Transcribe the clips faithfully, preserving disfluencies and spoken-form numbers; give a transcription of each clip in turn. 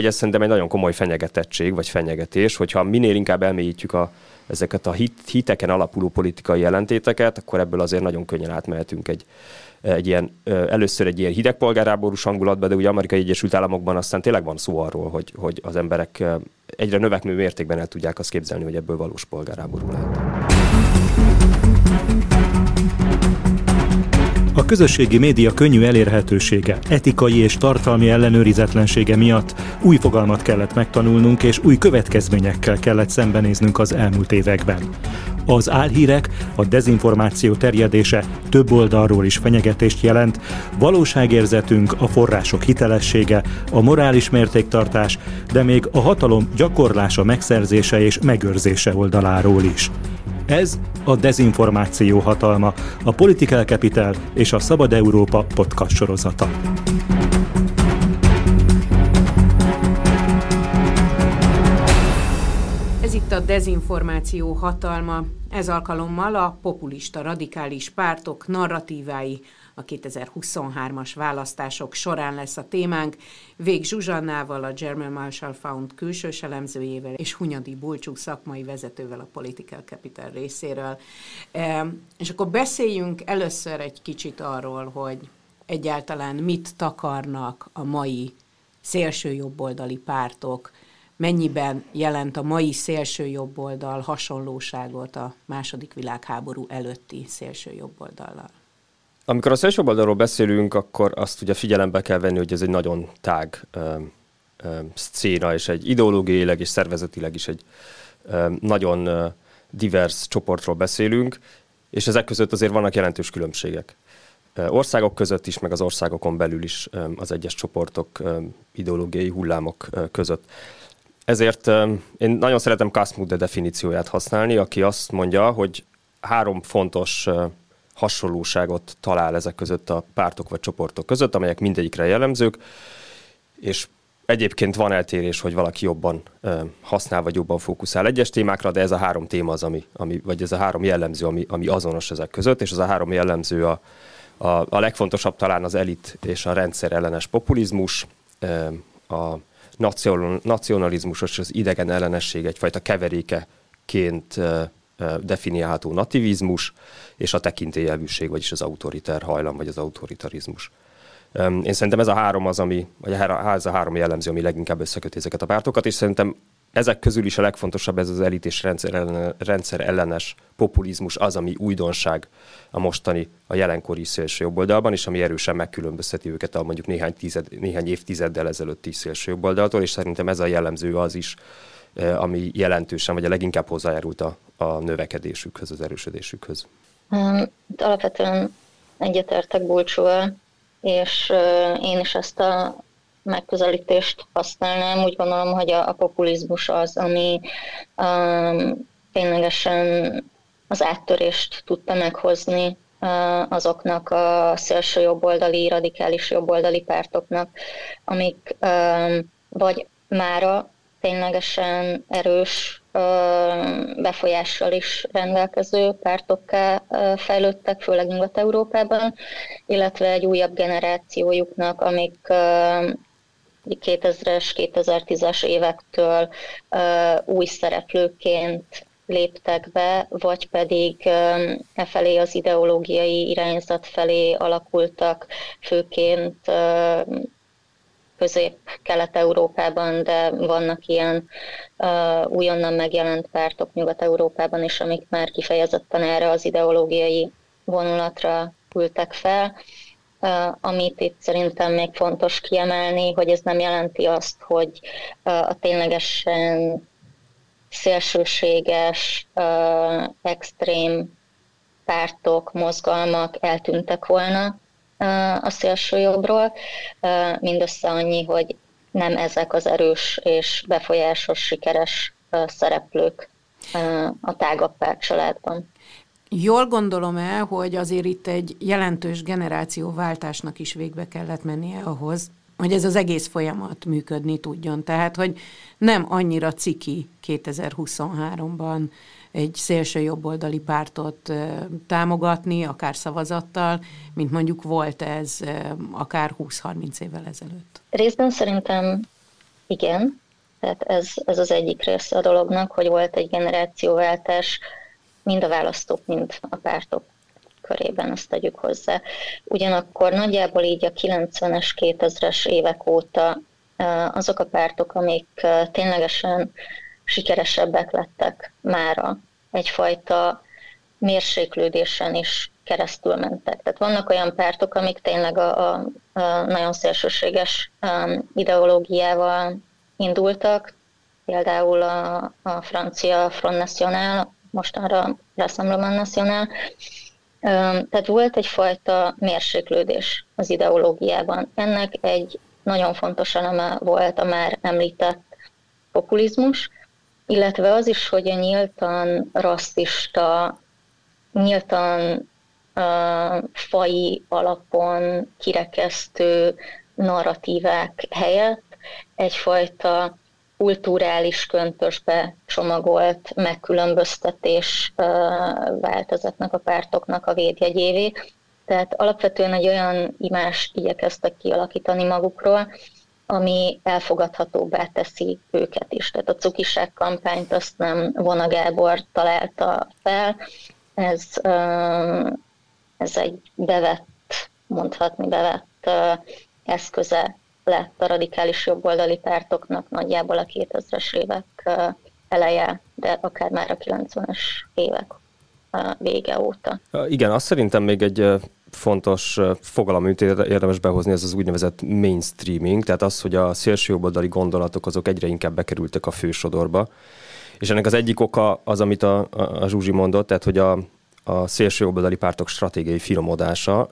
Ez szerintem egy nagyon komoly fenyegetettség, vagy fenyegetés, hogyha minél inkább elmélyítjük a, ezeket a hit, hiteken alapuló politikai jelentéteket, akkor ebből azért nagyon könnyen átmehetünk egy, egy ilyen, először egy ilyen hideg polgárháborús hangulatba, de ugye Amerikai Egyesült Államokban aztán tényleg van szó arról, hogy, hogy az emberek egyre növekvő mértékben el tudják azt képzelni, hogy ebből valós polgárháború lehet. A közösségi média könnyű elérhetősége, etikai és tartalmi ellenőrizetlensége miatt új fogalmat kellett megtanulnunk, és új következményekkel kellett szembenéznünk az elmúlt években. Az álhírek, a dezinformáció terjedése több oldalról is fenyegetést jelent, valóságérzetünk, a források hitelessége, a morális mértéktartás, de még a hatalom gyakorlása, megszerzése és megőrzése oldaláról is. Ez a Dezinformáció hatalma, a Political Capital és a Szabad Európa podcast sorozata. Ez itt a Dezinformáció hatalma. Ez alkalommal a populista radikális pártok narratívái a kétezer-huszonhármas választások során lesz a témánk. Vég Zsuzsannával, a German Marshall Fund külsős elemzőjével, és Hunyadi Bulcsú szakmai vezetővel a Political Capital részéről. E, és akkor beszéljünk először egy kicsit arról, hogy egyáltalán mit takarnak a mai szélsőjobboldali pártok, mennyiben jelent a mai szélsőjobboldal hasonlóságot a második világháború előtti szélsőjobboldallal. Amikor a szélsőjobboldalról beszélünk, akkor azt ugye figyelembe kell venni, hogy ez egy nagyon tág ö, ö, szcéna, és egy ideológiailag és szervezetileg is egy ö, nagyon ö, divers csoportról beszélünk, és ezek között azért vannak jelentős különbségek. Ö, országok között is, meg az országokon belül is ö, az egyes csoportok ö, ideológiai hullámok ö, között. Ezért ö, én nagyon szeretem Kasmude definícióját használni, aki azt mondja, hogy három fontos ö, hasonlóságot talál ezek között a pártok vagy csoportok között, amelyek mindegyikre jellemzők, és egyébként van eltérés, hogy valaki jobban ö, használ, vagy jobban fókuszál egyes témákra, de ez a három téma az, ami, ami vagy ez a három jellemző, ami, ami azonos ezek között, és ez a három jellemző a, a, a legfontosabb talán az elit és a rendszer ellenes populizmus, ö, a nacionalizmus és az idegen ellenesség egyfajta keverékeként ö, definiálható nativizmus, és a tekintélyelvűség, vagyis az autoriter hajlam, vagy az autoritarizmus. Én szerintem ez a három az, ami, vagy ez a három jellemző, ami leginkább összeköti ezeket a pártokat, és szerintem ezek közül is a legfontosabb ez az elit és rendszer, ellen, rendszer ellenes populizmus az, ami újdonság a mostani, a jelenkori szélsőjobboldalban, és ami erősen megkülönbözteti őket a mondjuk néhány, tized, néhány évtizeddel ezelőtti szélsőjobboldaltól, és szerintem ez a jellemző az is, ami jelentősen, vagy a leginkább hozzájárult a, a növekedésükhöz, az erősödésükhöz. Um, alapvetően egyetértek Bulcsúval, és uh, én is ezt a megközelítést használnám. Úgy gondolom, hogy a, a populizmus az, ami um, ténylegesen az áttörést tudta meghozni uh, azoknak a szélső jobboldali, radikális jobboldali pártoknak, amik um, vagy mára ténylegesen erős befolyással is rendelkező pártokká fejlődtek, főleg Nyugat-Európában, illetve egy újabb generációjuknak, amik kétezres, kétezer-tízes évektől új szereplőként léptek be, vagy pedig e felé az ideológiai irányzat felé alakultak, főként Közép-Kelet-Európában, de vannak ilyen uh, újonnan megjelent pártok Nyugat-Európában is, amik már kifejezetten erre az ideológiai vonulatra ültek fel. Uh, amit itt szerintem még fontos kiemelni, hogy ez nem jelenti azt, hogy uh, a ténylegesen szélsőséges, uh, extrém pártok, mozgalmak eltűntek volna a szélsőjobbról, mindössze annyi, hogy nem ezek az erős és befolyásos, sikeres szereplők a tágabb pártcsaládban. Jól gondolom el, hogy azért itt egy jelentős generációváltásnak is végbe kellett mennie ahhoz, hogy ez az egész folyamat működni tudjon. Tehát, hogy nem annyira ciki kétezer-huszonháromban egy szélső jobboldali pártot támogatni, akár szavazattal, mint mondjuk volt ez akár húsz-harminc évvel ezelőtt. Részben szerintem igen, tehát ez, ez az egyik része a dolognak, hogy volt egy generációváltás mind a választók, mind a pártok körében, ezt tegyük hozzá. Ugyanakkor nagyjából így a kilencvenes, kétezres évek óta azok a pártok, amik ténylegesen sikeresebbek lettek mára, egyfajta mérséklődésen is keresztül mentek. Tehát vannak olyan pártok, amik tényleg a, a, a nagyon szélsőséges um, ideológiával indultak, például a, a francia Front National, mostanra Rassemblement National. Um, tehát volt egyfajta mérséklődés az ideológiában. Ennek egy nagyon fontos eleme volt a már említett populizmus, illetve az is, hogy a nyíltan rasszista, nyíltan uh, faji alapon kirekesztő narratívák helyett egyfajta kulturális köntösbe csomagolt megkülönböztetés uh, vált ezeknek a pártoknak a védjegyévé. Tehát alapvetően egy olyan imást igyekeztek kialakítani magukról, ami elfogadhatóbbá teszi őket is. Tehát a cukiság kampányt azt nem Vona Gábor találta fel, ez, ez egy bevett, mondhatni bevett eszköze lett a radikális jobboldali pártoknak nagyjából a kétezres évek eleje, de akár már a kilencvenes évek vége óta. Igen, azt szerintem még egy fontos fogalom, amit érdemes behozni, ez az úgynevezett mainstreaming, tehát az, hogy a szélsőjobboldali gondolatok azok egyre inkább bekerültek a fősodorba. És ennek az egyik oka az, amit a, a, a Zsuzsi mondott, tehát hogy a, a szélsőjobboldali pártok stratégiai finomodása.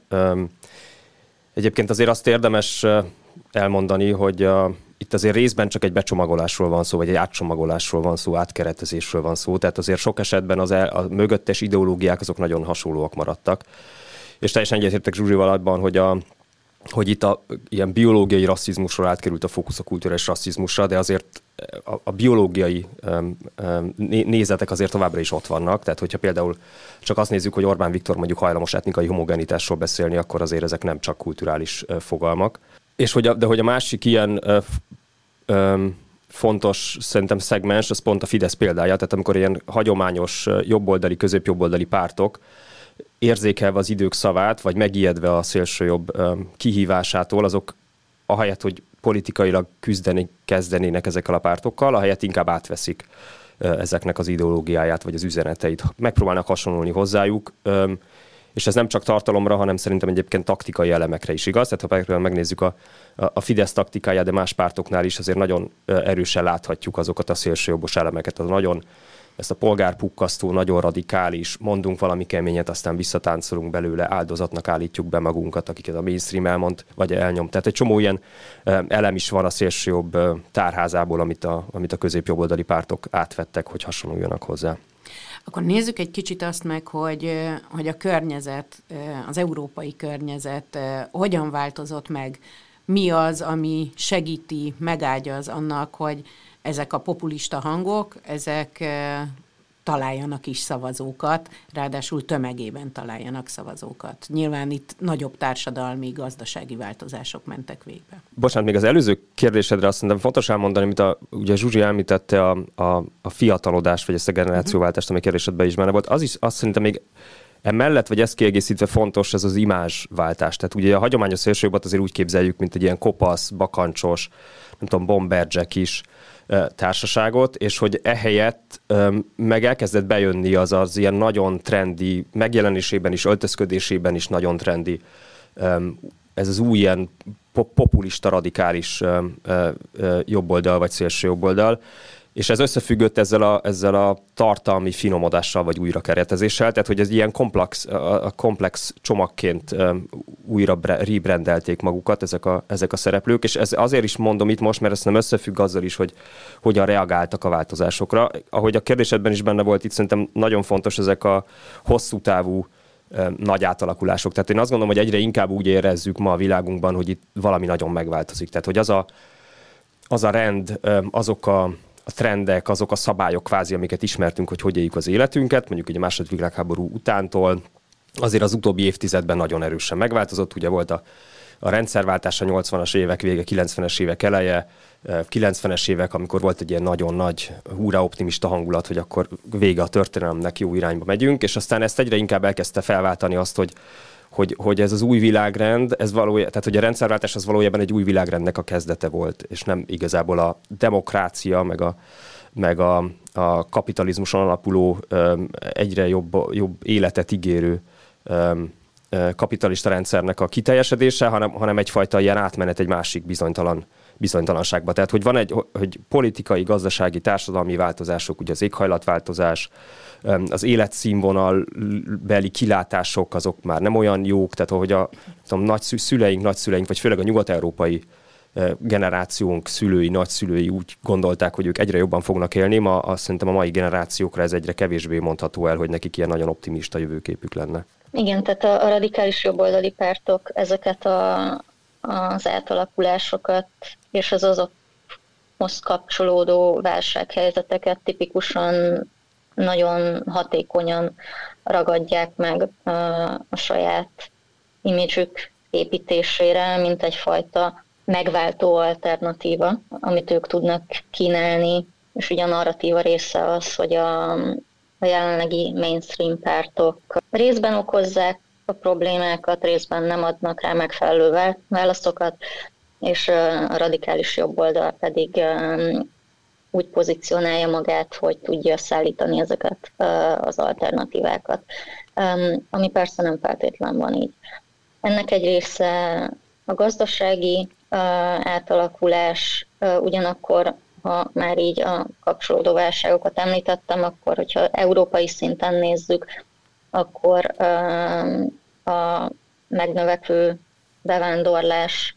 Egyébként azért azt érdemes elmondani, hogy a, itt azért részben csak egy becsomagolásról van szó, vagy egy átcsomagolásról van szó, átkeretezésről van szó, tehát azért sok esetben az el, a mögöttes ideológiák azok nagyon hasonlóak maradtak. És teljesen egyetértek Zsuzsival abban, hogy, a, hogy itt a ilyen biológiai rasszizmusról átkerült a fókusz a kulturális rasszizmusra, de azért a, a biológiai um, um, nézetek azért továbbra is ott vannak. Tehát hogyha például csak azt nézzük, hogy Orbán Viktor mondjuk hajlamos etnikai homogenitásról beszélni, akkor azért ezek nem csak kulturális uh, fogalmak. És hogy a, de hogy a másik ilyen uh, um, fontos szerintem szegmens, az pont a Fidesz példája, tehát amikor ilyen hagyományos jobboldali, középjobboldali pártok érzékelve az idők szavát, vagy megijedve a szélsőjobb kihívásától, azok ahelyett, hogy politikailag küzdeni kezdenének ezekkel a pártokkal, ahelyett inkább átveszik ezeknek az ideológiáját, vagy az üzeneteit. Megpróbálnak hasonlulni hozzájuk, és ez nem csak tartalomra, hanem szerintem egyébként taktikai elemekre is igaz. Tehát ha például megnézzük a, a Fidesz taktikáját, de más pártoknál is azért nagyon erősen láthatjuk azokat a szélsőjobbos elemeket, az nagyon ezt a polgárpukkasztó, nagyon radikális, mondunk valami keményet, aztán visszatáncolunk belőle, áldozatnak állítjuk be magunkat, akiket a mainstream elmond, vagy elnyom. Tehát egy csomó ilyen elem is van a szélsőjobb tárházából, amit a, amit a középjobboldali pártok átvettek, hogy hasonluljanak hozzá. Akkor nézzük egy kicsit azt meg, hogy, hogy a környezet, az európai környezet hogyan változott meg, mi az, ami segíti, megágyaz annak, hogy ezek a populista hangok, ezek e, találjanak is szavazókat, ráadásul tömegében találjanak szavazókat. Nyilván itt nagyobb társadalmi, gazdasági változások mentek végbe. Bocsánat, még az előző kérdésedre azt mondom, fontos elmondani, amit a, ugye Zsuzsi említette a, a, a fiatalodást, vagy ezt a generációváltást, ami kérdésedben is benne volt. Az is azt szerintem még emellett, vagy ezt kiegészítve fontos, ez az imázsváltás. Tehát ugye a hagyományos szélsőjobbat azért úgy képzeljük, mint egy ilyen kopasz, bakancsos, nem tudom, bomberjack is társaságot, és hogy ehelyett meg elkezdett bejönni az az ilyen nagyon trendi, megjelenésében is, öltözködésében is nagyon trendi, ez az új ilyen populista, radikális jobboldal, vagy szélső jobboldal, és ez összefüggött ezzel a, ezzel a tartalmi finomodással, vagy újrakeretezéssel, tehát hogy ez ilyen komplex, a komplex csomagként újra rebrandelték magukat ezek a, ezek a szereplők, és ez azért is mondom itt most, mert ez nem összefügg azzal is, hogy hogyan reagáltak a változásokra. Ahogy a kérdésedben is benne volt, itt szerintem nagyon fontos ezek a hosszú távú nagy átalakulások. Tehát én azt gondolom, hogy egyre inkább úgy érezzük ma a világunkban, hogy itt valami nagyon megváltozik. Tehát, hogy az a, az a rend, azok a a trendek, azok a szabályok kvázi, amiket ismertünk, hogy hogy éljük az életünket, mondjuk ugye a második világháború utántól, azért az utóbbi évtizedben nagyon erősen megváltozott. Ugye volt a, a rendszerváltás a nyolcvanas évek vége, kilencvenes évek eleje, kilencvenes évek, amikor volt egy ilyen nagyon nagy, húrá optimista hangulat, hogy akkor vége a történelemnek, jó irányba megyünk, és aztán ezt egyre inkább elkezdte felváltani azt, hogy Hogy, hogy ez az új világrend, ez valójában, tehát hogy a rendszerváltás az valójában egy új világrendnek a kezdete volt, és nem igazából a demokrácia, meg a, meg a, a kapitalizmuson alapuló, egyre jobb, jobb életet ígérő kapitalista rendszernek a kiteljesedése, hanem, hanem egyfajta ilyen átmenet egy másik bizonytalan, bizonytalanságba. Tehát, hogy van egy hogy politikai, gazdasági, társadalmi változások, ugye az éghajlatváltozás, az életszínvonal beli kilátások, azok már nem olyan jók, tehát ahogy a tudom, nagy szüleink, nagyszüleink, vagy főleg a nyugat-európai generációnk szülői, nagyszülői úgy gondolták, hogy ők egyre jobban fognak élni, ma azt szerintem a mai generációkra ez egyre kevésbé mondható el, hogy nekik ilyen nagyon optimista jövőképük lenne. Igen, tehát a, a radikális jobboldali pártok ezeket a, az átalakulásokat és az azokhoz kapcsolódó válsághelyzeteket tipikusan nagyon hatékonyan ragadják meg a, a saját imidzsük építésére, mint egyfajta megváltó alternatíva, amit ők tudnak kínálni, és ugye a narratíva része az, hogy a, a jelenlegi mainstream pártok részben okozzák a problémákat, részben nem adnak rá megfelelő válaszokat, és a radikális jobboldal pedig úgy pozícionálja magát, hogy tudja szállítani ezeket az alternatívákat, ami persze nem feltétlen van így. Ennek egy része a gazdasági átalakulás, ugyanakkor, ha már így a kapcsolódó válságokat említettem, akkor, hogyha európai szinten nézzük, akkor a megnövekvő bevándorlás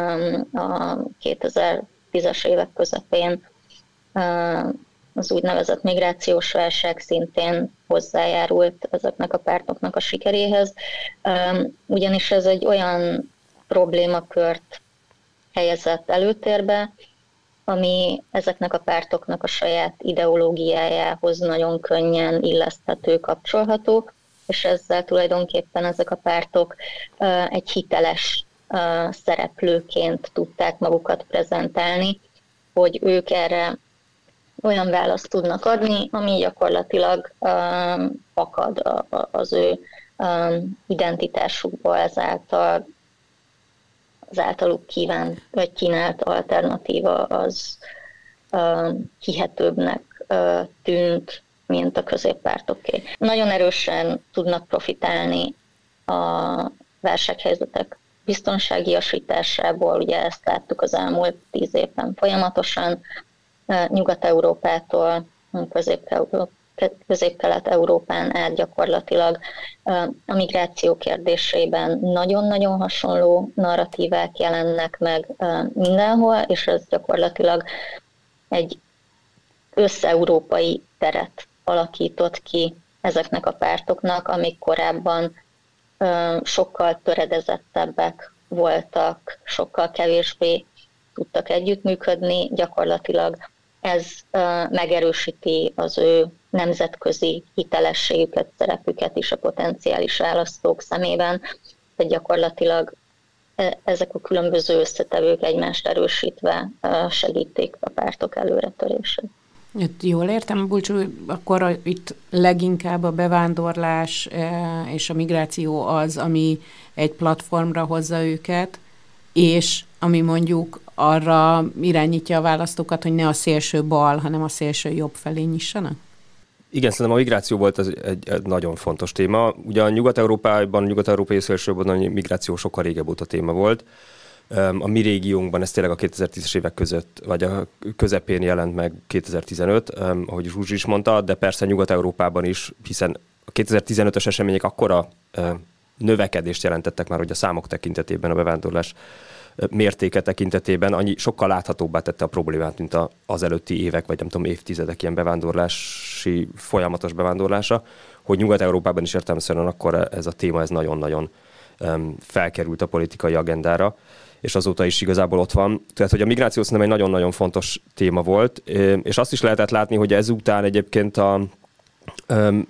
a kétezer-tízes évek közepén, az úgynevezett migrációs válság szintén hozzájárult ezeknek a pártoknak a sikeréhez, ugyanis ez egy olyan problémakört helyezett előtérbe, ami ezeknek a pártoknak a saját ideológiájához nagyon könnyen illeszthető, kapcsolható, és ezzel tulajdonképpen ezek a pártok egy hiteles szereplőként tudták magukat prezentálni, hogy ők erre olyan választ tudnak adni, ami gyakorlatilag akad az ő identitásukból, ezáltal az általuk kívánt vagy kínált alternatíva az uh, hihetőbbnek uh, tűnt, mint a középpártoké. Nagyon erősen tudnak profitálni a válsághelyzetek biztonságiasításából, ugye ezt láttuk az elmúlt tíz évben folyamatosan, uh, Nyugat-Európától Közép-Európától, Közép-Kelet-Európán át gyakorlatilag a migráció kérdésében nagyon-nagyon hasonló narratívák jelennek meg mindenhol, és ez gyakorlatilag egy összeurópai teret alakított ki ezeknek a pártoknak, amik korábban sokkal töredezettebbek voltak, sokkal kevésbé tudtak együttműködni, gyakorlatilag ez megerősíti az ő nemzetközi hitelességüket, szerepüket is a potenciális választók szemében, de gyakorlatilag ezek a különböző összetevők egymást erősítve segítik a pártok előretörését. Jól értem, Bulcsú, akkor itt leginkább a bevándorlás és a migráció az, ami egy platformra hozza őket, és ami mondjuk arra irányítja a választókat, hogy ne a szélső bal, hanem a szélső jobb felé nyissanak? Igen, szerintem a migráció volt az egy, egy nagyon fontos téma. Ugye a Nyugat-Európában, a nyugat-európai szélsőbben a migráció sokkal régebb óta téma volt. A mi régiónkban ez tényleg a kétezer-tízes évek között, vagy a közepén jelent meg kétezer-tizenöt, ahogy Zsuzsi is mondta, de persze Nyugat-Európában is, hiszen a kétezer-tizenötös események akkora növekedést jelentettek már, hogy a számok tekintetében, a bevándorlás mértéke tekintetében annyi sokkal láthatóbbá tette a problémát, mint az előtti évek, vagy nem tudom, évtizedek ilyen bevándorlási, folyamatos bevándorlása, hogy Nyugat-Európában is értelemszerűen akkor ez a téma ez nagyon-nagyon felkerült a politikai agendára, és azóta is igazából ott van. Tehát, hogy a migráció szerintem egy nagyon-nagyon fontos téma volt, és azt is lehetett látni, hogy ezután egyébként a um,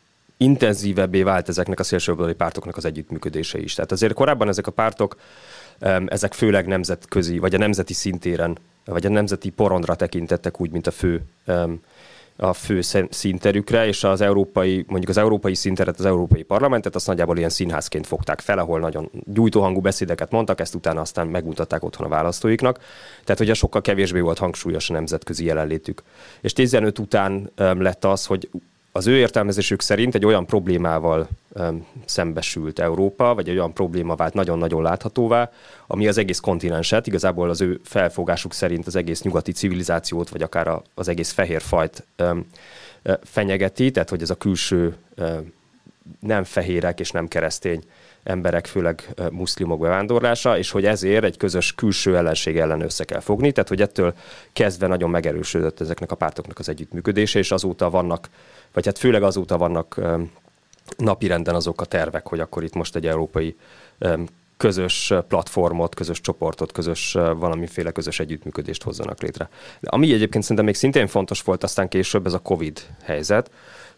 intenzívebbé vált ezeknek a szélsőjobboldali pártoknak az együttműködése is. Tehát azért korábban ezek a pártok ezek főleg nemzetközi, vagy a nemzeti szintéren, vagy a nemzeti porondra tekintettek úgy, mint a fő a fő színterükre, és az európai, mondjuk az európai színteret, az Európai Parlamentet, azt nagyjából ilyen színházként fogták fel, ahol nagyon gyújtóhangú beszédeket mondtak, ezt utána aztán megmutatták otthon a választóiknak. Tehát ugye sokkal kevésbé volt hangsúlyos a nemzetközi jelenlétük. És tizenöt után um, lett az, hogy az ő értelmezésük szerint egy olyan problémával um, szembesült Európa, vagy egy olyan probléma vált nagyon-nagyon láthatóvá, ami az egész kontinenset, igazából az ő felfogásuk szerint az egész nyugati civilizációt, vagy akár a, az egész fehér fajt um, uh, fenyegeti, tehát hogy ez a külső uh, nem fehérek és nem keresztény emberek, főleg uh, muszlimok bevándorlása, és hogy ezért egy közös külső ellenség ellen össze kell fogni, tehát hogy ettől kezdve nagyon megerősödött ezeknek a pártoknak az együttműködése, és azóta vannak, vagy hát főleg azóta vannak um, napirenden azok a tervek, hogy akkor itt most egy európai um, közös platformot, közös csoportot, közös valamiféle közös együttműködést hozzanak létre. De ami egyébként szerintem még szintén fontos volt aztán később, ez a Covid helyzet,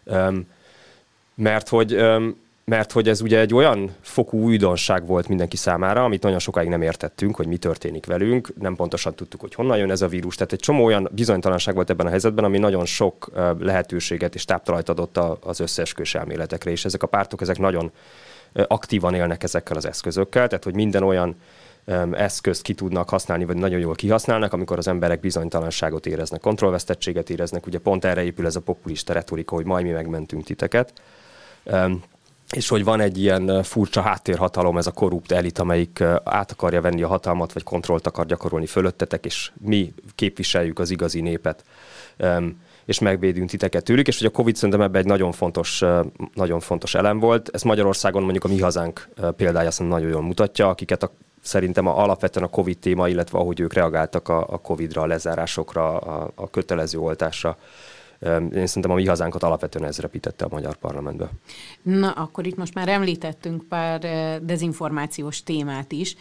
mert hogy, mert hogy ez ugye egy olyan fokú újdonság volt mindenki számára, amit nagyon sokáig nem értettünk, hogy mi történik velünk, nem pontosan tudtuk, hogy honnan jön ez a vírus, tehát egy csomó olyan bizonytalanság volt ebben a helyzetben, ami nagyon sok lehetőséget és táptalajt adott az összeesküvés elméletekre, és ezek a pártok, ezek nagyon aktívan élnek ezekkel az eszközökkel, tehát hogy minden olyan um, eszközt ki tudnak használni, vagy nagyon jól kihasználnak, amikor az emberek bizonytalanságot éreznek, kontrollvesztettséget éreznek, ugye pont erre épül ez a populista retorika, hogy majd mi megmentünk titeket, um, és hogy van egy ilyen furcsa háttérhatalom, ez a korrupt elit, amelyik át akarja venni a hatalmat, vagy kontrollt akar gyakorolni fölöttetek, és mi képviseljük az igazi népet. Um, és megvédünk titeket tőlük, és hogy a Covid szerintem ebben egy nagyon fontos, nagyon fontos elem volt. Ez Magyarországon mondjuk a Mi Hazánk példája szerintem nagyon jól mutatja, akiket a, szerintem a, alapvetően a Covid téma, illetve ahogy ők reagáltak a, a Covidra, a lezárásokra, a, a kötelező oltásra. Én szerintem a Mi Hazánkat alapvetően ez repítette a magyar parlamentbe. Na, akkor itt most már említettünk pár dezinformációs témát is.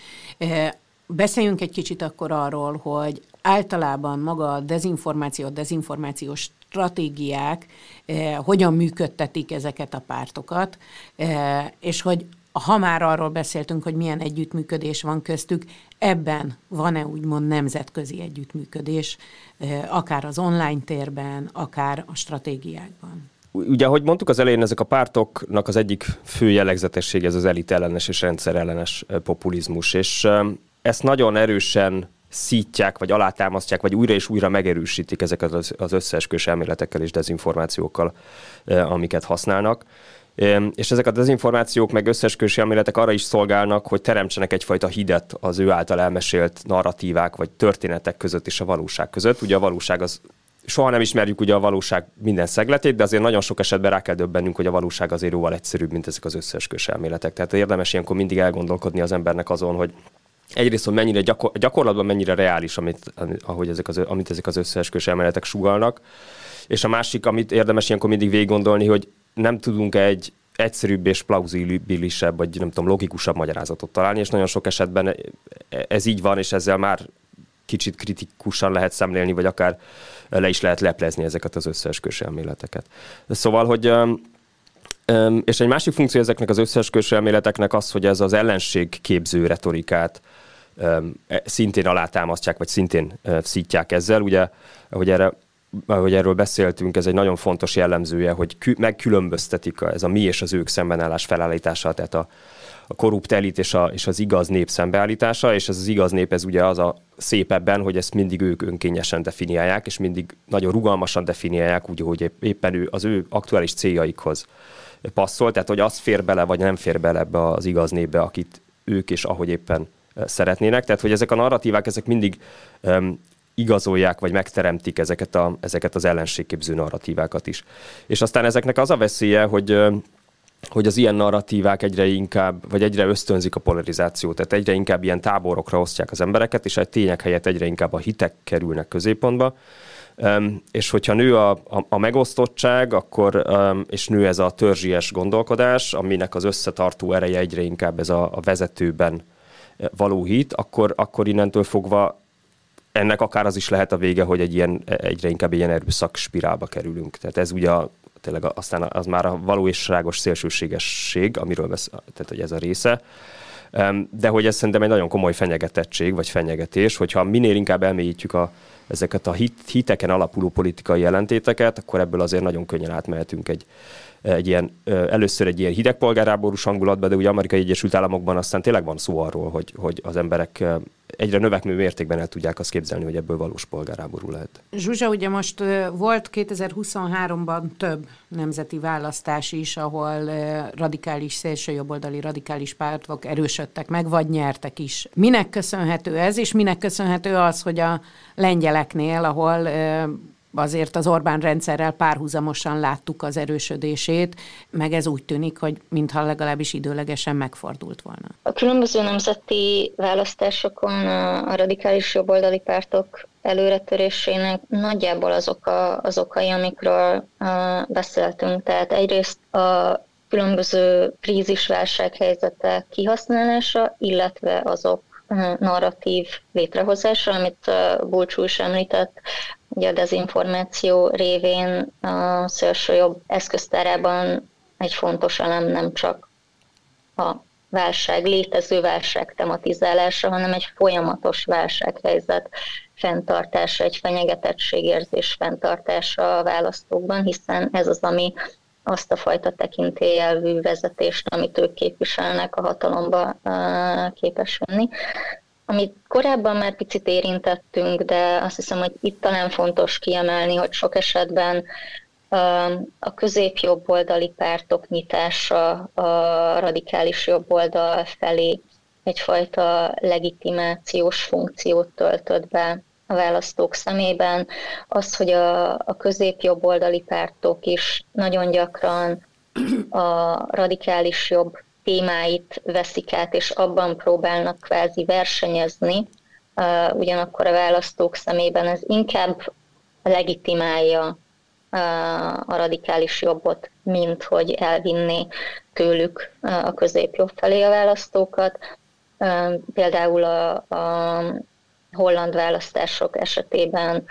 Beszéljünk egy kicsit akkor arról, hogy általában maga a dezinformáció, a dezinformációs stratégiák eh, hogyan működtetik ezeket a pártokat, eh, és hogy ha már arról beszéltünk, hogy milyen együttműködés van köztük, ebben van-e úgymond nemzetközi együttműködés, eh, akár az online térben, akár a stratégiákban? Ugye, ahogy mondtuk az elején, ezek a pártoknak az egyik fő jellegzetessége ez az elitellenes és rendszerellenes populizmus, és ezt nagyon erősen szítják, vagy alátámasztják, vagy újra és újra megerősítik ezeket az, az összeesküvés elméletekkel és dezinformációkkal, amiket használnak. És ezek a dezinformációk meg összeesküvés elméletek arra is szolgálnak, hogy teremtsenek egyfajta hidet az ő által elmesélt narratívák, vagy történetek között és a valóság között. Ugye a valóság az, soha nem ismerjük ugye a valóság minden szegletét, de azért nagyon sok esetben rá kell döbbennünk, hogy a valóság azért jóval egyszerűbb, mint ezek az összeesküvés elméletek. Tehát érdemes ilyenkor mindig elgondolkodni az embernek azon, hogy egyrészt, hogy mennyire gyakor- gyakorlatban mennyire reális, amit, ahogy ezek az, amit ezek az összeesküvés elméletek sugallnak, és a másik, amit érdemes ilyenkor mindig végig gondolni, hogy nem tudunk egy egyszerűbb és plauzibilisebb, vagy nem tudom, logikusabb magyarázatot találni, és nagyon sok esetben ez így van, és ezzel már kicsit kritikusan lehet szemlélni, vagy akár le is lehet leplezni ezeket az összeesküvés elméleteket. Szóval, hogy és egy másik funkció ezeknek az összeesküvés elméleteknek az, hogy ez az ellenségképző retorikát szintén alátámasztják, vagy szintén szítják ezzel. Ugye, ahogy, erre, ahogy erről beszéltünk, ez egy nagyon fontos jellemzője, hogy kü- megkülönböztetik ez a mi és az ők szembenállás felállítása, tehát a, a korrupt elit és, a, és az igaz nép szembeállítása, és ez az igaz nép, ez ugye az a szép ebben, hogy ezt mindig ők önkényesen definiálják, és mindig nagyon rugalmasan definiálják, úgy, hogy éppen ő, az ő aktuális céljaikhoz passzol, tehát hogy az fér bele, vagy nem fér bele ebbe az igaz népbe, akit ők és ahogy éppen szeretnének. Tehát, hogy ezek a narratívák, ezek mindig um, igazolják, vagy megteremtik ezeket, a, ezeket az ellenségképző narratívákat is. És aztán ezeknek az a veszélye, hogy, um, hogy az ilyen narratívák egyre inkább, vagy egyre ösztönzik a polarizációt, tehát egyre inkább ilyen táborokra osztják az embereket, és a tények helyett egyre inkább a hitek kerülnek középpontba. Um, és hogyha nő a, a, a megosztottság, akkor, um, és nő ez a törzsies gondolkodás, aminek az összetartó ereje egyre inkább ez a, a vezetőben való hit, akkor, akkor innentől fogva ennek akár az is lehet a vége, hogy egy ilyen, egyre inkább ilyen erőszak spirálba kerülünk. Tehát ez ugye a, tényleg aztán az már a valóságos szélsőségesség, amiről vesz, tehát hogy ez a része. De hogy ez szerintem egy nagyon komoly fenyegetettség, vagy fenyegetés, hogyha minél inkább elmélyítjük a, ezeket a hit, hiteken alapuló politikai jelentéteket, akkor ebből azért nagyon könnyen átmehetünk egy, egy ilyen, először egy ilyen hideg polgárháborús hangulatba, de ugye Amerikai Egyesült Államokban aztán tényleg van szó arról, hogy, hogy az emberek egyre növekvő mértékben el tudják azt képzelni, hogy ebből valós polgárháború lehet. Zsuzsa, ugye most volt kétezer-huszonháromban több nemzeti választás is, ahol radikális, szélsőjobboldali radikális pártok erősödtek meg, vagy nyertek is. Minek köszönhető ez, és minek köszönhető az, hogy a lengyeleknél, ahol azért az Orbán rendszerrel párhuzamosan láttuk az erősödését, meg ez úgy tűnik, hogy mintha legalábbis időlegesen megfordult volna. A különböző nemzeti választásokon a radikális jobboldali pártok előretörésének nagyjából azok a, az okai, amikről uh, beszéltünk. Tehát egyrészt a különböző krízisválsághelyzetek kihasználása, illetve azok narratív létrehozása, amit Bulcsú is említett, ugye a dezinformáció révén a szélsőjobb eszköztárában egy fontos elem nem csak a válság, létező válság tematizálása, hanem egy folyamatos válsághelyzet fenntartása, egy fenyegetettségérzés fenntartása a választókban, hiszen ez az, ami azt a fajta tekintélyelvű vezetést, amit ők képviselnek, a hatalomba képes venni. Amit korábban már picit érintettünk, de azt hiszem, hogy itt talán fontos kiemelni, hogy sok esetben a közép-jobboldali pártok nyitása a radikális jobboldal felé egyfajta legitimációs funkciót töltött be a választók szemében. Az, hogy a, a közép-jobboldali pártok is nagyon gyakran a radikális jobb témáit veszik át, és abban próbálnak kvázi versenyezni, uh, ugyanakkor a választók szemében ez inkább legitimálja uh, a radikális jobbot, mint hogy elvinni tőlük uh, a középjobb felé a választókat. Uh, például a, a holland választások esetében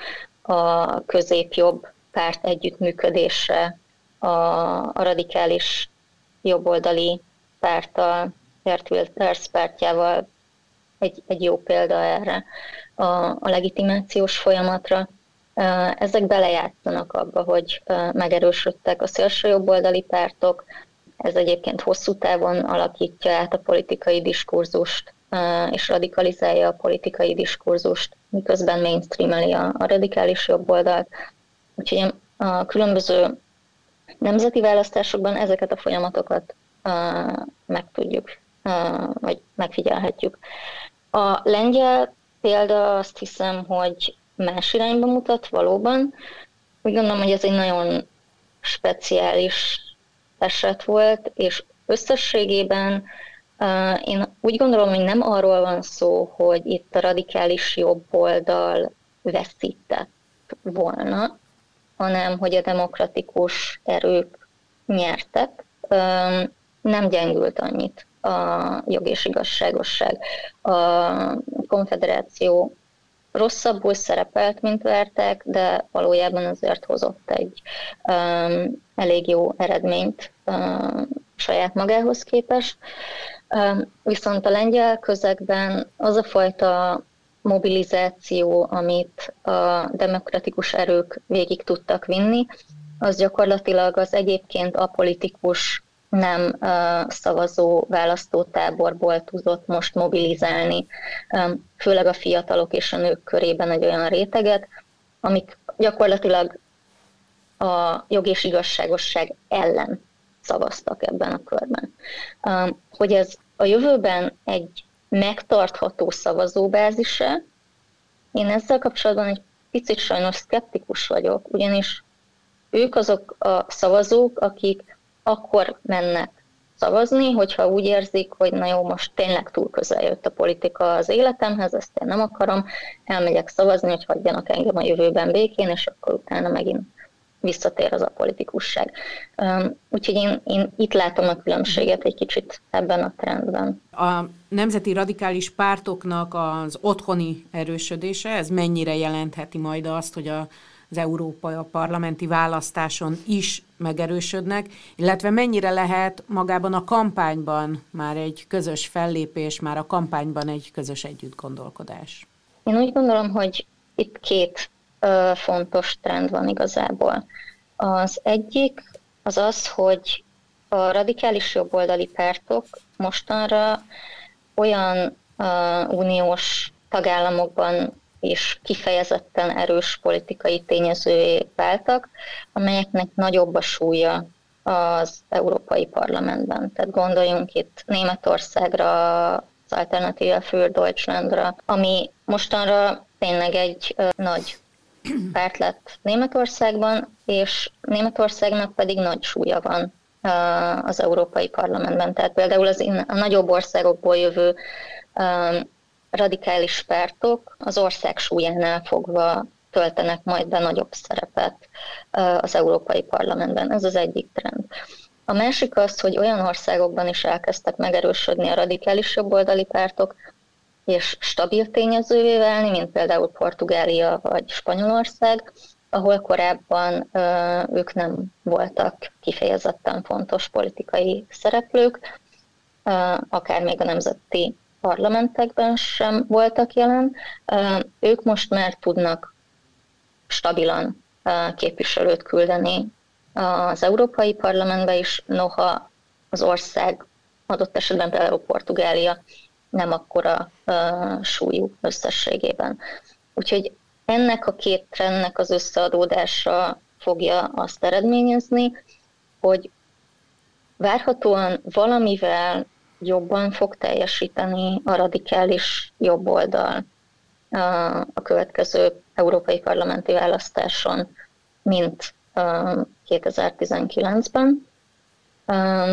a középjobb párt együttműködése a, a radikális jobboldali párttal, Geert Wilders pártjával egy, egy jó példa erre a, a legitimációs folyamatra. Ezek belejátszanak abba, hogy megerősödtek a szélsőjobboldali pártok. Ez egyébként hosszú távon alakítja át a politikai diskurzust, és radikalizálja a politikai diskurzust, miközben mainstreameli a, a radikális jobboldalt. Úgyhogy a különböző nemzeti választásokban ezeket a folyamatokat Uh, meg tudjuk, uh, vagy megfigyelhetjük. A lengyel példa azt hiszem, hogy más irányba mutat valóban. Úgy gondolom, hogy ez egy nagyon speciális eset volt, és összességében uh, én úgy gondolom, hogy nem arról van szó, hogy itt a radikális jobboldal veszített volna, hanem hogy a demokratikus erők nyertek. Um, nem gyengült annyit a jog és igazságosság. A konfederáció rosszabbul szerepelt, mint várták, de valójában azért hozott egy um, elég jó eredményt um, saját magához képest. Um, viszont a lengyel közegben az a fajta mobilizáció, amit a demokratikus erők végig tudtak vinni, az gyakorlatilag az egyébként apolitikus, nem uh, szavazó választótáborból tudott most mobilizálni, um, főleg a fiatalok és a nők körében egy olyan réteget, amik gyakorlatilag a jog és igazságosság ellen szavaztak ebben a körben. Um, hogy ez a jövőben egy megtartható szavazóbázise, én ezzel kapcsolatban egy picit sajnos szkeptikus vagyok, ugyanis ők azok a szavazók, akik akkor mennek szavazni, hogyha úgy érzik, hogy na jó, most tényleg túl közel jött a politika az életemhez, ezt én nem akarom, elmegyek szavazni, hogy hagyjanak engem a jövőben békén, és akkor utána megint visszatér az a politikusság. Úgyhogy én, én itt látom a különbséget egy kicsit ebben a trendben. A nemzeti radikális pártoknak az otthoni erősödése, ez mennyire jelentheti majd azt, hogy a az európai parlamenti választáson is megerősödnek, illetve mennyire lehet magában a kampányban már egy közös fellépés, már a kampányban egy közös együttgondolkodás? Én úgy gondolom, hogy itt két ö, fontos trend van igazából. Az egyik az az, hogy a radikális jobboldali pártok mostanra olyan uh, uniós tagállamokban is kifejezetten erős politikai tényezővé váltak, amelyeknek nagyobb a súlya az Európai Parlamentben. Tehát gondoljunk itt Németországra, az Alternative für Deutschlandra, ami mostanra tényleg egy uh, nagy párt lett Németországban, és Németországnak pedig nagy súlya van az Európai Parlamentben. Tehát például az a nagyobb országokból jövő um, radikális pártok az ország súlyánál fogva töltenek majd be nagyobb szerepet uh, az Európai Parlamentben. Ez az egyik trend. A másik az, hogy olyan országokban is elkezdtek megerősödni a radikális jobboldali pártok, és stabil tényezővé válni, mint például Portugália vagy Spanyolország, ahol korábban ö, ők nem voltak kifejezetten fontos politikai szereplők, ö, akár még a nemzeti parlamentekben sem voltak jelen. Ö, ők most már tudnak stabilan ö, képviselőt küldeni az Európai Parlamentbe is, noha az ország adott esetben például Portugália nem akkora uh, súlyú összességében. Úgyhogy ennek a két trendnek az összeadódása fogja azt eredményezni, hogy várhatóan valamivel jobban fog teljesíteni a radikális jobboldal uh, a következő európai parlamenti választáson, mint uh, kétezer-tizenkilencben. Uh,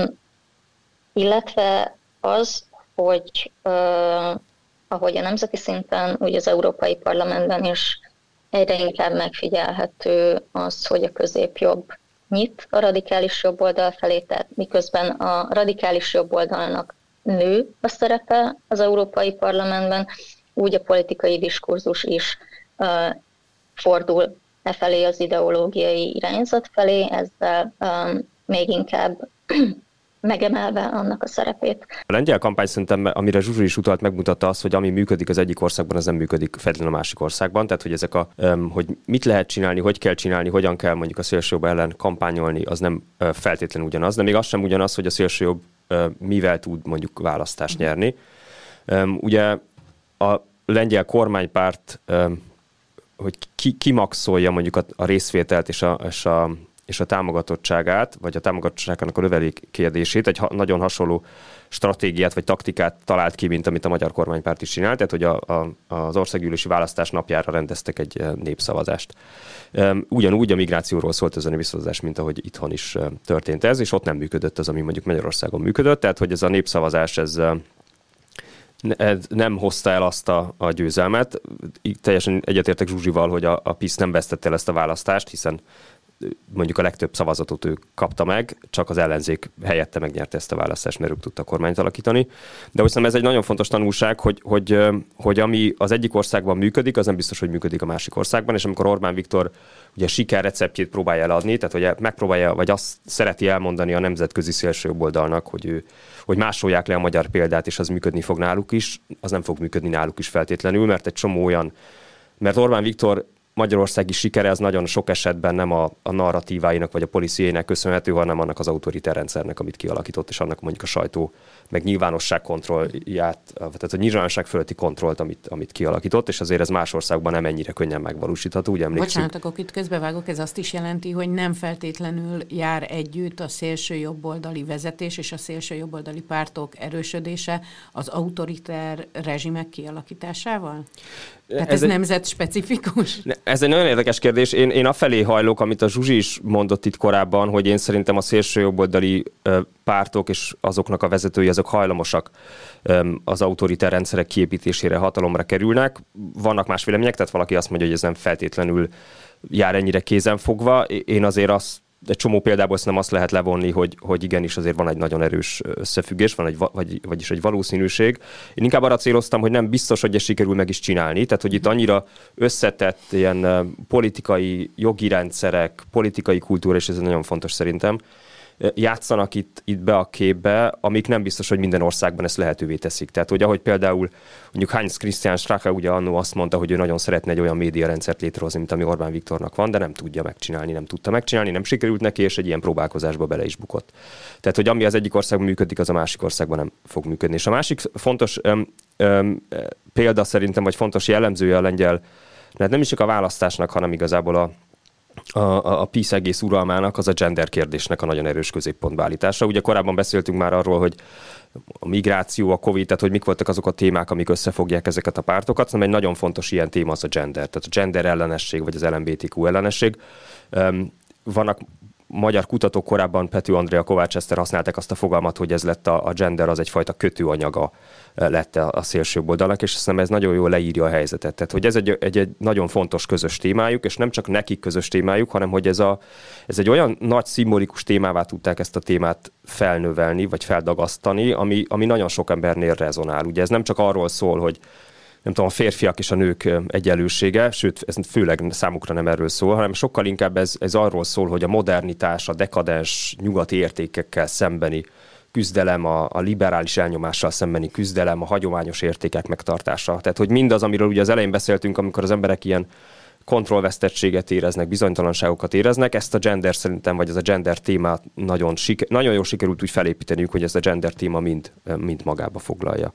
illetve az, hogy uh, ahogy a nemzeti szinten, úgy az Európai Parlamentben is egyre inkább megfigyelhető az, hogy a középjobb nyit a radikális jobboldal felé, tehát miközben a radikális jobboldalnak nő a szerepe az Európai Parlamentben, úgy a politikai diskurzus is uh, fordul e felé az ideológiai irányzat felé, ezzel um, még inkább megemelve annak a szerepét. A lengyel kampány szerintem, amire Zsuzsi is utalt, megmutatta azt, hogy ami működik az egyik országban, az nem működik feltétlenül a másik országban. Tehát, hogy ezek a, hogy mit lehet csinálni, hogy kell csinálni, hogyan kell mondjuk a szélsőjobb ellen kampányolni, az nem feltétlenül ugyanaz. De még az sem ugyanaz, hogy a szélsőjobb mivel tud mondjuk választást nyerni. Ugye a lengyel kormánypárt, hogy ki, kimaxolja mondjuk a, a részvételt és a, és a és a támogatottságát, vagy a támogatottságának a növelékérdését, egy ha- nagyon hasonló stratégiát vagy taktikát talált ki, mint amit a magyar kormánypárt is csinált, tehát hogy a, a, az országgyűlési választás napjára rendeztek egy népszavazást. Ugyanúgy a migrációról szólt ez a népszavazás, mint ahogy itthon is történt ez, és ott nem működött az, ami mondjuk Magyarországon működött, tehát hogy ez a népszavazás, ez nem hozta el azt a, a győzelmet. Így teljesen egyetértek Zsuzsival, hogy a, a PiS nem vesztette el ezt a választást, hiszen mondjuk a legtöbb szavazatot ő kapta meg, csak az ellenzék helyette megnyerte ezt a választást, mert ők tudta kormányt alakítani. De úgy hiszem ez egy nagyon fontos tanulság, hogy, hogy, hogy ami az egyik országban működik, az nem biztos, hogy működik a másik országban, és amikor Orbán Viktor ugye sikerreceptjét próbálja eladni, tehát hogy megpróbálja, vagy azt szereti elmondani a nemzetközi szélsőjobboldalnak, hogy, ő, hogy másolják le a magyar példát, és az működni fog náluk is, az nem fog működni náluk is feltétlenül, mert egy csomó olyan, mert Orbán Viktor magyarországi sikere az nagyon sok esetben nem a, a narratíváinak vagy a policyének köszönhető, hanem annak az autoritár rendszernek, amit kialakított, és annak mondjuk a sajtó meg nyilvánosság kontrollját, tehát a nyilvánosság fölötti kontrollt, amit, amit kialakított, és azért ez más országban nem ennyire könnyen megvalósítható, úgy emlékszünk. Bocsánat, akkor itt közbevágok, ez azt is jelenti, hogy nem feltétlenül jár együtt a szélső jobboldali vezetés és a szélső jobboldali pártok erősödése az autoritár rezsimek kialakításával? Tehát ez, ez egy, nemzetspecifikus? Ez egy nagyon érdekes kérdés. Én, én afelé hajlok, amit a Zsuzsi is mondott itt korábban, hogy én szerintem a szélsőjobboldali pártok és azoknak a vezetői, azok hajlamosak az autoritár rendszerek kiépítésére, hatalomra kerülnek. Vannak más vélemények, tehát valaki azt mondja, hogy ez nem feltétlenül jár ennyire kézenfogva. Én azért azt egy csomó példából nem azt lehet levonni, hogy, hogy igenis azért van egy nagyon erős összefüggés, van egy, vagy, vagyis egy valószínűség. Én inkább arra céloztam, hogy nem biztos, hogy ezt sikerül meg is csinálni, tehát hogy itt annyira összetett ilyen politikai jogi rendszerek, politikai kultúra, és ez nagyon fontos szerintem, játszanak itt, itt be a képbe, amik nem biztos, hogy minden országban ezt lehetővé teszik. Tehát, hogy ahogy például mondjuk Heinz Christian Strache ugye annó azt mondta, hogy ő nagyon szeretne egy olyan médiarendszert létrehozni, mint ami Orbán Viktornak van, de nem tudja megcsinálni, nem tudta megcsinálni, nem sikerült neki, és egy ilyen próbálkozásba bele is bukott. Tehát, hogy ami az egyik országban működik, az a másik országban nem fog működni. És a másik fontos öm, öm, példa szerintem, vagy fontos jellemzője a lengyel, mert nem is csak a választásnak, hanem igazából a A, a, a PiS egész uralmának, az a gender kérdésnek a nagyon erős középpontba állítása. Ugye korábban beszéltünk már arról, hogy a migráció, a Covid, tehát hogy mik voltak azok a témák, amik összefogják ezeket a pártokat, szóval egy nagyon fontos ilyen téma az a gender, tehát a gender ellenesség, vagy az el em bé té kú ellenesség. Um, vannak magyar kutatók korábban, Pető Andrea, Kovács Eszter használták azt a fogalmat, hogy ez lett a, a gender, az egyfajta kötőanyaga lett a, a szélsőbb oldalnak, és azt hiszem ez nagyon jól leírja a helyzetet. Tehát, hogy ez egy, egy, egy nagyon fontos közös témájuk, és nem csak nekik közös témájuk, hanem hogy ez, a, ez egy olyan nagy szimbolikus témává tudták ezt a témát felnövelni, vagy feldagasztani, ami, ami nagyon sok embernél rezonál. Ugye ez nem csak arról szól, hogy nem tudom, a férfiak és a nők egyenlősége, sőt, ez főleg számukra nem erről szól, hanem sokkal inkább ez, ez arról szól, hogy a modernitás, a dekadens nyugati értékekkel szembeni küzdelem, a, a liberális elnyomással szembeni küzdelem, a hagyományos értékek megtartása. Tehát, hogy mindaz, amiről ugye az elején beszéltünk, amikor az emberek ilyen kontrollvesztettséget éreznek, bizonytalanságokat éreznek, ezt a gender szerintem, vagy ez a gender témát nagyon, siker, nagyon jól sikerült úgy felépíteniük, hogy ezt a gender téma mind, mind magába foglalja.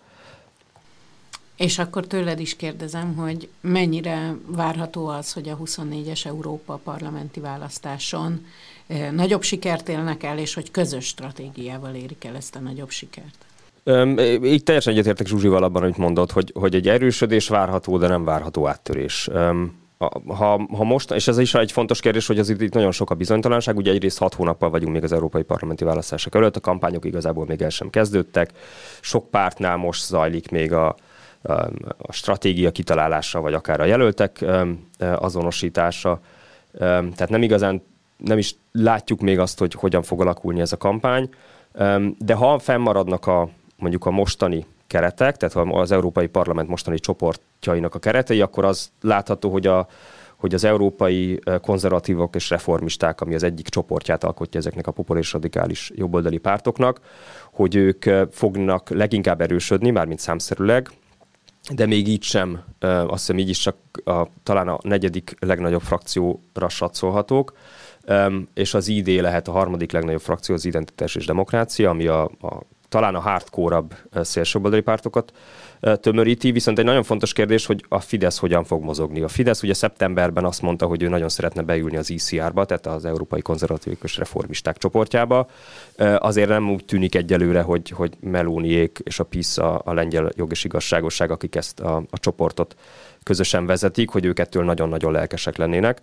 És akkor tőled is kérdezem, hogy mennyire várható az, hogy a huszonnégyes Európa parlamenti választáson eh, nagyobb sikert élnek el, és hogy közös stratégiával érik el ezt a nagyobb sikert? Um, így teljesen egyetértek Zsuzsival abban, amit mondod, hogy, hogy egy erősödés várható, de nem várható áttörés. Um, ha, ha most, és ez is egy fontos kérdés, hogy az itt nagyon sok a bizonytalanság, ugye egyrészt hat hónappal vagyunk még az európai parlamenti választások előtt, a kampányok igazából még el sem kezdődtek, sok pártnál most zajlik még a a stratégia kitalálása, vagy akár a jelöltek azonosítása. Tehát nem igazán, nem is látjuk még azt, hogy hogyan fog alakulni ez a kampány, de ha fennmaradnak a, mondjuk a mostani keretek, tehát ha az Európai Parlament mostani csoportjainak a keretei, akkor az látható, hogy, a, hogy az európai konzervatívok és reformisták, ami az egyik csoportját alkotja ezeknek a populis radikális jobboldali pártoknak, hogy ők fognak leginkább erősödni, mármint számszerűleg, de még így sem, azt hiszem így is csak a, talán a negyedik legnagyobb frakcióra satszolhatók, és az i dé lehet a harmadik legnagyobb frakció, az Identitás és Demokrácia, ami a, a, talán a hardcore-abb szélsőjobboldali pártokat tömöríti, viszont egy nagyon fontos kérdés, hogy a Fidesz hogyan fog mozogni. A Fidesz ugye szeptemberben azt mondta, hogy ő nagyon szeretne beülni az i cé er-ba, tehát az Európai Konzervatívok és Reformisták csoportjába. Azért nem úgy tűnik egyelőre, hogy, hogy Meloniék és a PiS, a, a lengyel jog és igazságosság, akik ezt a, a csoportot közösen vezetik, hogy ők ettől nagyon-nagyon lelkesek lennének.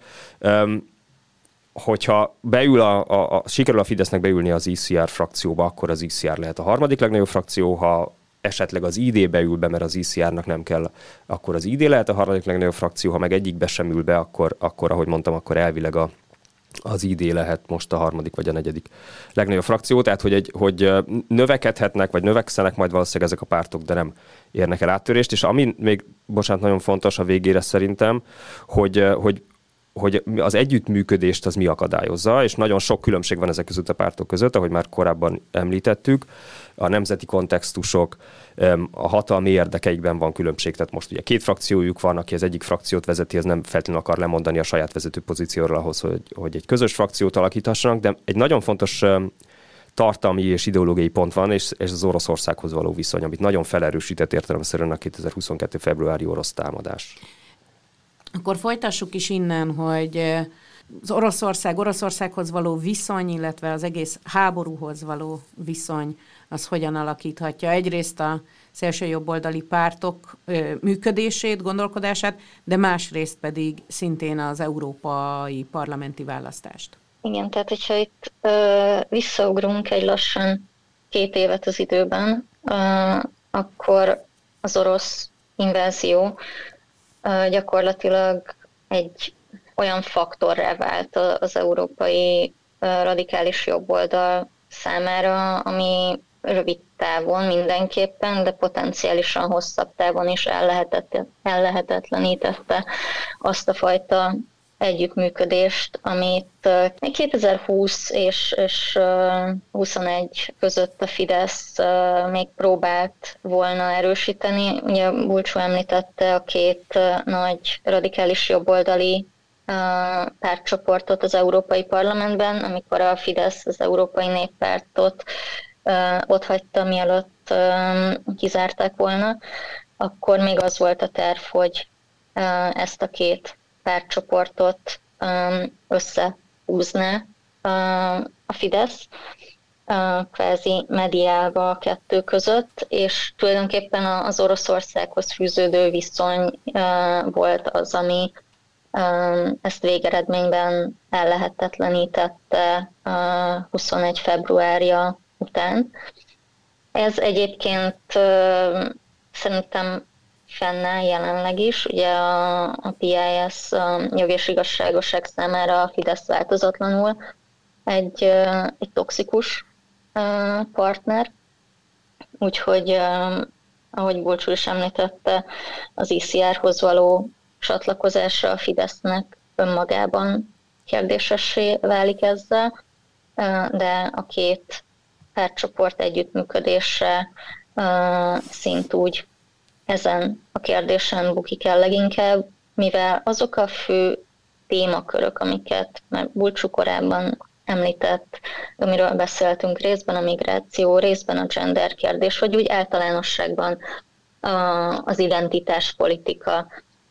Hogyha beül a, a, a, sikerül a Fidesznek beülni az i cé er frakcióba, akkor az i cé er lehet a harmadik legnagyobb frakció, ha esetleg az i dé beül be, mert az i cé er-nak nem kell, akkor az i dé lehet a harmadik legnagyobb frakció, ha meg egyikbe sem ül be, akkor, akkor ahogy mondtam, akkor elvileg a, az i dé lehet most a harmadik vagy a negyedik legnagyobb frakció, tehát hogy, egy, hogy növekedhetnek, vagy növekszenek majd valószínűleg ezek a pártok, de nem érnek el áttörést, és ami még, bocsánat, nagyon fontos a végére szerintem, hogy, hogy hogy az együttműködést az mi akadályozza, és nagyon sok különbség van ezek között a pártok között, ahogy már korábban említettük. A nemzeti kontextusok, a hatalmi érdekeikben van különbség, tehát most ugye két frakciójuk van, aki az egyik frakciót vezeti, ez nem feltétlenül akar lemondani a saját vezető pozícióról ahhoz, hogy, hogy egy közös frakciót alakíthassanak, de egy nagyon fontos tartalmi és ideológiai pont van, és, és az Oroszországhoz való viszony, amit nagyon felerősített értelemszerűen a kétezer-huszonkettő februári orosz támadás. Akkor folytassuk is innen, hogy az Oroszország, Oroszországhoz való viszony, illetve az egész háborúhoz való viszony, az hogyan alakíthatja egyrészt a szélsőjobboldali pártok működését, gondolkodását, de másrészt pedig szintén az európai parlamenti választást. Igen, tehát hogyha itt ö, visszaugrunk egy lassan két évet az időben, ö, akkor az orosz invázió gyakorlatilag egy olyan faktorrá vált az európai radikális jobboldal számára, ami rövid távon mindenképpen, de potenciálisan hosszabb távon is ellehetetlenítette azt a fajta együttműködést, amit kétezer-húsz és, és huszonegy között a Fidesz még próbált volna erősíteni. Ugye Bulcsú említette a két nagy radikális jobboldali pártcsoportot az Európai Parlamentben, amikor a Fidesz az Európai Néppártot ott hagyta, mielőtt kizárták volna, akkor még az volt a terv, hogy ezt a két pártcsoportot összehúzná a Fidesz, kvázi mediálva a kettő között, és tulajdonképpen az Oroszországhoz fűződő viszony volt az, ami ezt végeredményben ellehetetlenítette huszonegy februárja után. Ez egyébként szerintem fennáll jelenleg is. Ugye a, a pé i es, a Jog és Igazságosság számára a Fidesz változatlanul egy, egy toxikus partner, úgyhogy ahogy Bulcsú is említette, az i cé er-hoz való csatlakozása a Fidesznek önmagában kérdésessé válik ezzel, de a két pártcsoport együttműködése szintúgy ezen a kérdésen bukik el leginkább, mivel azok a fő témakörök, amiket már Bulcsú korábban említett, amiről beszéltünk, részben a migráció, részben a gender kérdés, vagy úgy általánosságban az identitáspolitika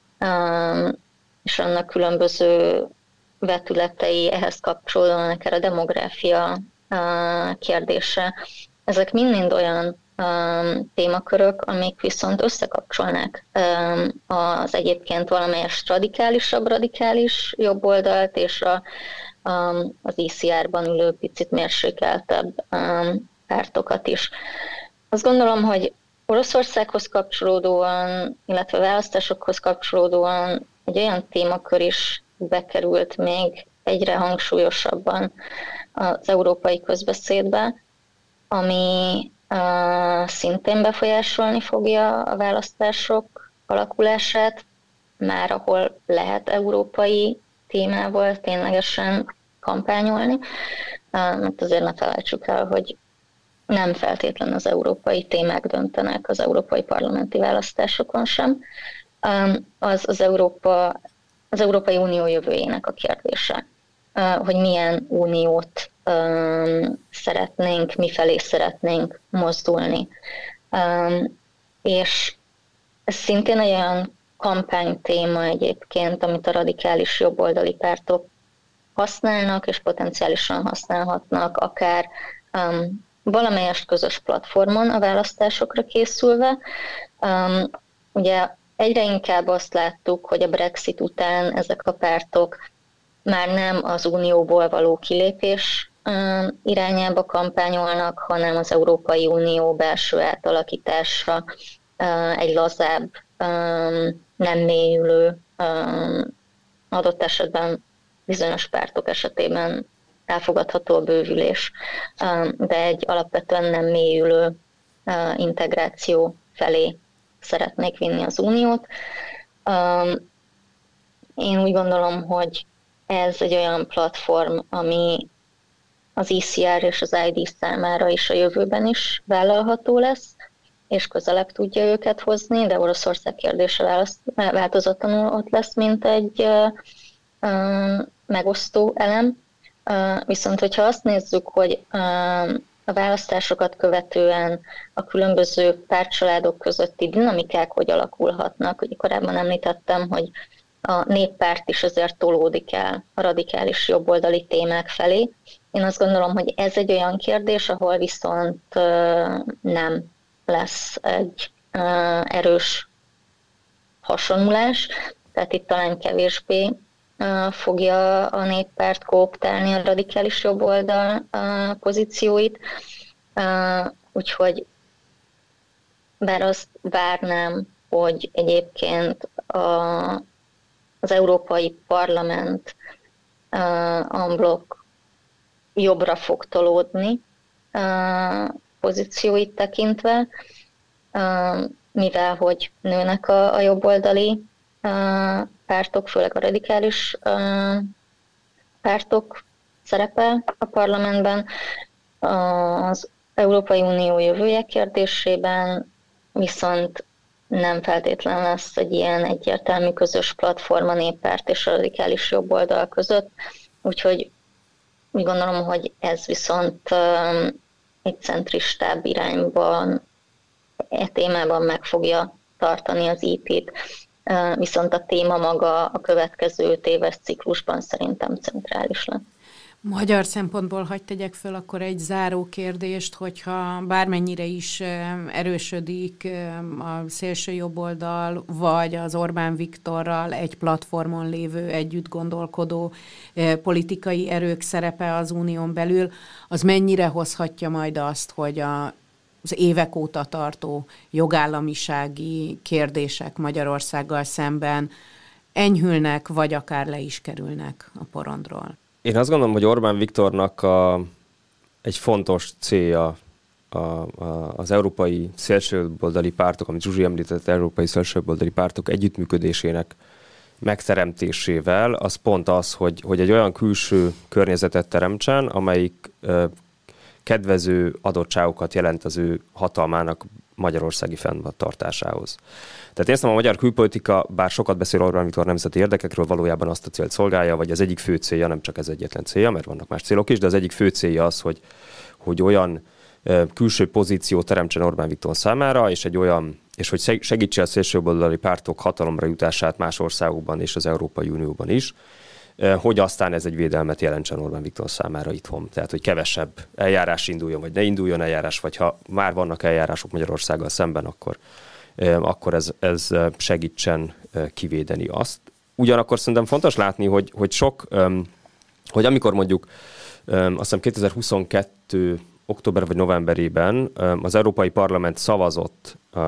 és annak különböző vetületei, ehhez kapcsolódóan akár a demográfia kérdése. Ezek mind-mind olyan témakörök, amik viszont összekapcsolnák az egyébként valamelyest radikálisabb, radikális jobboldalt és a, az i cé er-ban ülő picit mérsékeltebb pártokat is. Azt gondolom, hogy Oroszországhoz kapcsolódóan, illetve választásokhoz kapcsolódóan egy olyan témakör is bekerült még egyre hangsúlyosabban az európai közbeszédbe, ami uh, szintén befolyásolni fogja a választások alakulását, már ahol lehet európai témával ténylegesen kampányolni, uh, mert azért ne felejtsük el, hogy nem feltétlen az európai témák döntenek az európai parlamenti választásokon sem. Um, az az, Európa, az Európai Unió jövőjének a kérdése, uh, hogy milyen uniót um, szeretnénk, mifelé szeretnénk mozdulni. Um, és ez szintén egy olyan kampánytéma egyébként, amit a radikális jobboldali pártok használnak, és potenciálisan használhatnak, akár um, valamelyest közös platformon a választásokra készülve. Um, ugye egyre inkább azt láttuk, hogy a Brexit után ezek a pártok már nem az unióból való kilépés um, irányába kampányolnak, hanem az Európai Unió belső átalakításra, uh, egy lazább, um, nem mélyülő, um, adott esetben bizonyos pártok esetében elfogadható a bővülés, de egy alapvetően nem mélyülő integráció felé szeretnék vinni az uniót. Én úgy gondolom, hogy ez egy olyan platform, ami az i cé er és az i dé számára is a jövőben is vállalható lesz, és közelebb tudja őket hozni, de Oroszország kérdése változatlanul ott lesz, mint egy megosztó elem. Uh, viszont, hogyha azt nézzük, hogy uh, a választásokat követően a különböző pártcsaládok közötti dinamikák hogy alakulhatnak, ugye korábban említettem, hogy a néppárt is azért tolódik el a radikális jobboldali témák felé. Én azt gondolom, hogy ez egy olyan kérdés, ahol viszont uh, nem lesz egy uh, erős hasonlulás, tehát itt talán kevésbé fogja a néppárt kooptálni a radikális jobboldal pozícióit. Úgyhogy bár azt várnám, hogy egyébként a, az Európai Parlament en bloc jobbra fog tolódni pozícióit tekintve, mivel hogy nőnek a, a jobboldali pártok, főleg a radikális pártok szerepe a parlamentben. Az Európai Unió jövője kérdésében viszont nem feltétlen lesz egy ilyen egyértelmű közös platform a néppárt és a radikális jobboldal között, úgyhogy úgy gondolom, hogy ez viszont egy centristább irányban, e témában meg fogja tartani az í pét, viszont a téma maga a következő öt éves ciklusban szerintem centrális lesz. Magyar szempontból hadd tegyek föl akkor egy záró kérdést, hogyha bármennyire is erősödik a szélső jobboldal, vagy az Orbán Viktorral egy platformon lévő, együtt gondolkodó politikai erők szerepe az unión belül, az mennyire hozhatja majd azt, hogy a az évek óta tartó jogállamisági kérdések Magyarországgal szemben enyhülnek, vagy akár le is kerülnek a porondról? Én azt gondolom, hogy Orbán Viktornak a, egy fontos célja a, a, az európai szélsőjobboldali pártok, amit Zsuzsi említett, európai szélsőjobboldali pártok együttműködésének megteremtésével, az pont az, hogy, hogy egy olyan külső környezetet teremtsen, amelyik ö, kedvező adottságokat jelent az ő hatalmának magyarországi fenntartásához. Tehát én a magyar külpolitika, bár sokat beszél Orbán Viktor nemzeti érdekekről, valójában azt a célt szolgálja, vagy az egyik fő célja, nem csak ez egyetlen célja, mert vannak más célok is, de az egyik fő célja az, hogy, hogy olyan e, külső pozíciót teremtsen Orbán Viktor számára, és egy olyan, és hogy segítse a szélsőjobboldali pártok hatalomra jutását más országokban és az Európai Unióban is, e, hogy aztán ez egy védelmet jelentsen Orbán Viktor számára itthon. Tehát, hogy kevesebb eljárás induljon, vagy ne induljon eljárás, vagy ha már vannak eljárások Magyarországgal szemben, akkor akkor ez, ez segítsen kivédeni azt. Ugyanakkor szerintem fontos látni, hogy, hogy sok, hogy amikor mondjuk azt hiszem kétezer-huszonkettő október vagy novemberében az Európai Parlament szavazott a,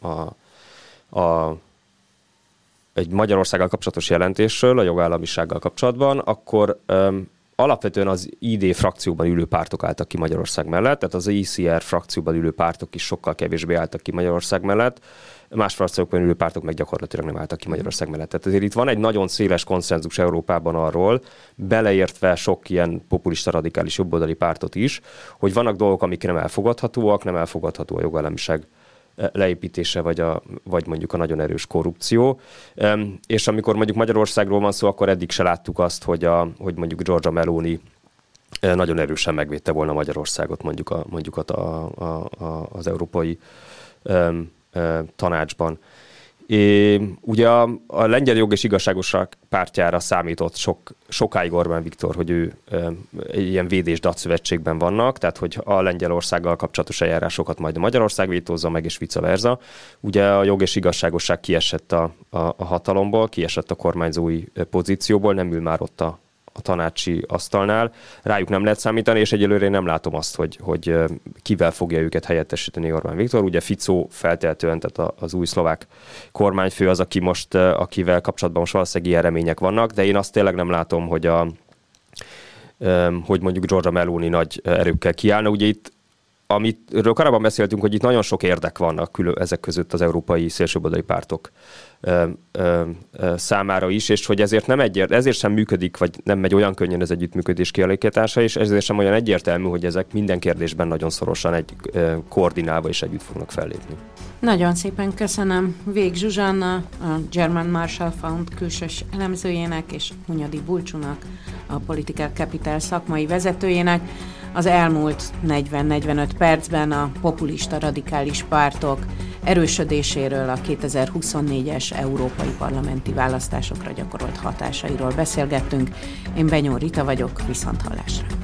a, a, egy Magyarországgal kapcsolatos jelentésről, a jogállamisággal kapcsolatban, akkor alapvetően az i dé frakcióban ülő pártok álltak ki Magyarország mellett, tehát az i cé er frakcióban ülő pártok is sokkal kevésbé álltak ki Magyarország mellett, más frakciókban ülő pártok meg gyakorlatilag nem álltak ki Magyarország mellett. Tehát azért itt van egy nagyon széles konszenzus Európában arról, beleértve sok ilyen populista, radikális jobboldali pártot is, hogy vannak dolgok, amik nem elfogadhatóak, nem elfogadható a jogállamiság leépítése, vagy, a, vagy mondjuk a nagyon erős korrupció. És amikor mondjuk Magyarországról van szó, akkor eddig se láttuk azt, hogy, a, hogy mondjuk Giorgia Meloni nagyon erősen megvédte volna Magyarországot mondjuk, a, mondjuk a, a, a, az Európai um, uh, Tanácsban. É, ugye a, a Lengyel Jog és Igazságosság pártjára számított sok, sokáig Orbán Viktor, hogy ő e, ilyen védés-dac szövetségben vannak, tehát hogy a Lengyelországgal kapcsolatos eljárásokat majd a Magyarország vétózza meg, és vice versa. Ugye a Jog és Igazságosság kiesett a, a, a hatalomból, kiesett a kormányzói pozícióból, nem ül már ott a a tanácsi asztalnál, rájuk nem lehet számítani, és egyelőre én nem látom azt, hogy, hogy kivel fogja őket helyettesíteni Orbán Viktor. Ugye Fico feltehetően, tehát az új szlovák kormányfő az, aki most, akivel kapcsolatban most valószínűleg ilyen remények vannak, de én azt tényleg nem látom, hogy, a, hogy mondjuk Giorgia Meloni nagy erőkkel kiállna. Ugye itt, amitről korábban beszéltünk, hogy itt nagyon sok érdek vannak külön, ezek között az európai szélsőjobboldali pártok Ö, ö, ö, számára is, és hogy ezért nem egyért, ezért sem működik, vagy nem megy olyan könnyen az együttműködés kialakítása, és ezért sem olyan egyértelmű, hogy ezek minden kérdésben nagyon szorosan egy ö, koordinálva és együtt fognak fellépni. Nagyon szépen köszönöm Vég Zsuzsanna, a German Marshall Fund külsős elemzőjének, és Hunyadi Bulcsúnak, a Political Capital szakmai vezetőjének. Az elmúlt negyven-negyvenöt percben a populista radikális pártok erősödéséről, a kétezer-huszonnégyes európai parlamenti választásokra gyakorolt hatásairól beszélgettünk. Én Benyó Rita vagyok, viszonthallásra.